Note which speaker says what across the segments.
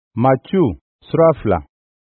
Speaker 1: Matthieu Surafla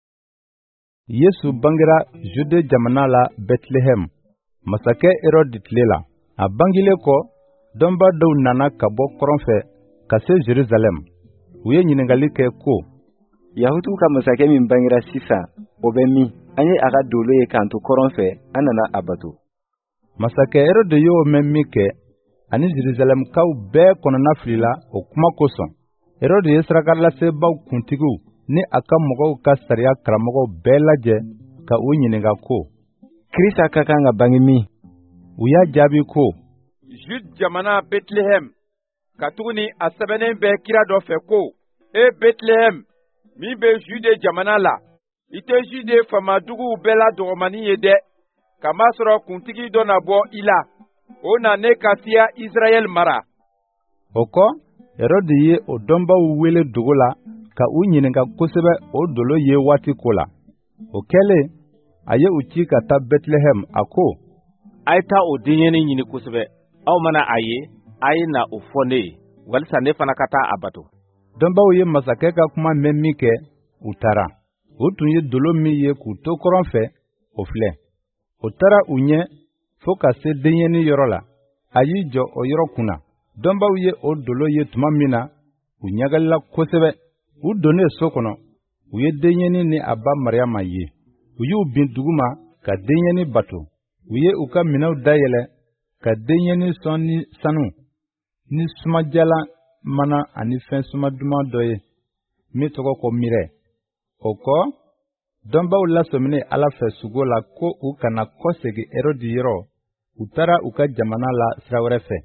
Speaker 1: Yesu bangira Jude jamana la Bethlehem, masakɛ Herode tile la. A bangile kɔ, dɔnba dɔw nana ka bɔ kɔrɔn fɛ ka se Jerusalem. U ye ɲininkali kɛ ko,
Speaker 2: Yahudiw ka masakɛ min bangira sisan, o bɛ min? An ye a ka dolo ye k'an to kɔrɔn fɛ, an nana a bato.
Speaker 1: Masakɛ Herode y'o mɛn min kɛ, ani Jerusalemkaw bɛɛ kɔnɔna filila o kuma kosɔn. Herode ye sarakalasebaaw kuntigiw ni a ka mɔgɔw ka sariya karamɔgɔw bɛɛ lajɛ ka u ɲininka ko,
Speaker 2: Kirisa ka kan ka bange min?
Speaker 1: U y'a jaabi ko,
Speaker 3: Jude jamana Bethlehem, ka tuguni a sɛbɛnnen bɛ kira dɔ fɛ ko, e Bethlehem, min bɛ Jude jamana la, i tɛ Jude famaduguw bɛɛ la dɔgɔmani ye dɛ, kamasɔrɔ kuntigi dɔ na bɔ i la, o na ne ka siya Israɛl mara.
Speaker 1: O kɔ, Herode ye o dɔnbaw wele dugu la ka u ɲininka kosɛbɛ o dolo ye waati ko la. O kɛlen, a ye u ci ka taa Bethlehem, a ko,
Speaker 4: a ye taa o denɲɛni ɲini kosɛbɛ. Aw mana a ye, a ye na o fɔ ne ye, walisa ne fana ka taa a bato.
Speaker 1: Dɔnbaw ye masakɛ ka kuma mɛn min kɛ, u taara. O tun ye dolo min ye k'u to kɔrɔn fɛ, o filɛ. O taara u ɲɛ fo ka se denɲɛni yɔrɔ la. A y'i jɔ o yɔrɔ kunna. Dɔnbaw ye o dolo ye tuma min na, u ɲagalila kosɛbɛ. U donnen so kɔnɔ, u ye denɲɛni ni a ba Mariyama ye. U y'u bin duguma ka denɲɛni bato. U ye u ka minɛw dayɛlɛ ka denɲɛni sɔn ni sanu, ni sumajalan mana ani fɛn suma duman dɔ ye, min tɔgɔ ko mirɛ. O kɔ, dɔnbaw lasɔminen Ala fɛ sugo la ko u kana kɔsegi Herode yɔrɔ, u taara u ka jamana la sira wɛrɛ fɛ.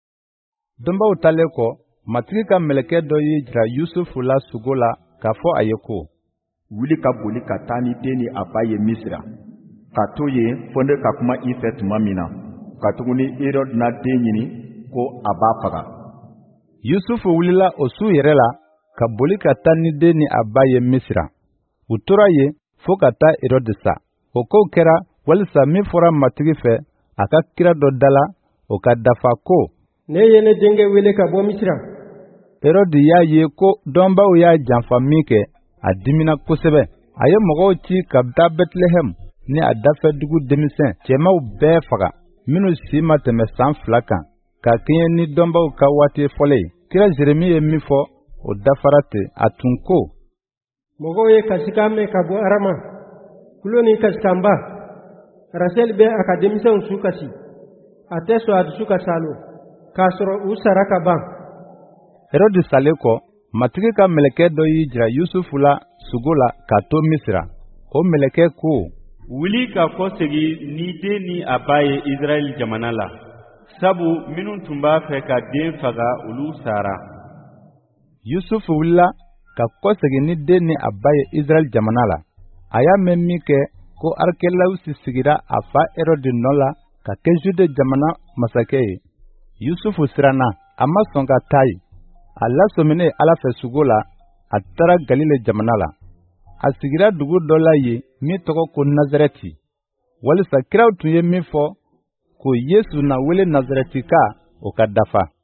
Speaker 1: Dɔnbaw talen kɔ, matigi ka mɛlɛkɛ dɔ ye jira Yusufu la sugo la k'a fɔ a ye ko,
Speaker 5: wuli ka boli ka taa ni den ni a ba ye Misira, ka to yen fɔ ne ka kuma i fɛ tuma min na, ka tuguni Herode na den ɲini ko a b'a faga.
Speaker 1: Yusufu wulila o su yɛrɛ la ka boli ka taa ni den ni a ba ye Misira. U tora yen fo ka taa Herode sa. O kow kɛra walisa min fɔra matigi fɛ a ka kira dɔ da la, o ka dafa ko,
Speaker 6: ne ye ne denkɛ wele ka bɔ Misira.
Speaker 1: Herode y'a ye ko dɔnbaw y'a janfa min kɛ, a dimina kosɛbɛ. A ye mɔgɔw ci ka taa Bethlehem ni a dafɛdugu denmisɛn cɛmaw bɛɛ faga, minnu si ma tɛmɛ san 2 kan, ka kɛɲɛ ni dɔnbaw ka waati fɔlen ye. Kira Jeremi ye min fɔ, o dafara ten. A tun ko,
Speaker 6: mɔgɔw ye kasikan mɛn ka bɔ Arama, tulo ni kasikanba. Rasɛli bɛ a ka denmisɛnw su kasi, a tɛ sɔn a dusu ka salo, k'a sɔrɔ u sara ka ban.
Speaker 1: Herode salen kɔ, matigi ka mɛlɛkɛ dɔ y'i jira Yusufu la sugo la k'a to Misira. O mɛlɛkɛ ko,
Speaker 7: wuli ka kɔsegi ni den ni a ba ye Israɛl jamana la, sabu minnu tun b'a fɛ ka den faga olu sara.
Speaker 1: Yusufu wulila ka kɔsegi ni den ni a ba ye Israɛl jamana la. A y'a mɛn min kɛ ko Arkelawusi sigira a fa Herode nɔ la ka kɛ Jude jamana masakɛ ye. Yusufu siranna, a ma sɔn ka taa yen. A lasɔminen Ala fɛ sugo la, a taara Galile jamana la. A sigira dugu dɔ la yen min tɔgɔ ko Nazarɛti. Walisa kiraw tun ye min fɔ, ko Yesu na wele Nazarɛtika, o ka dafa.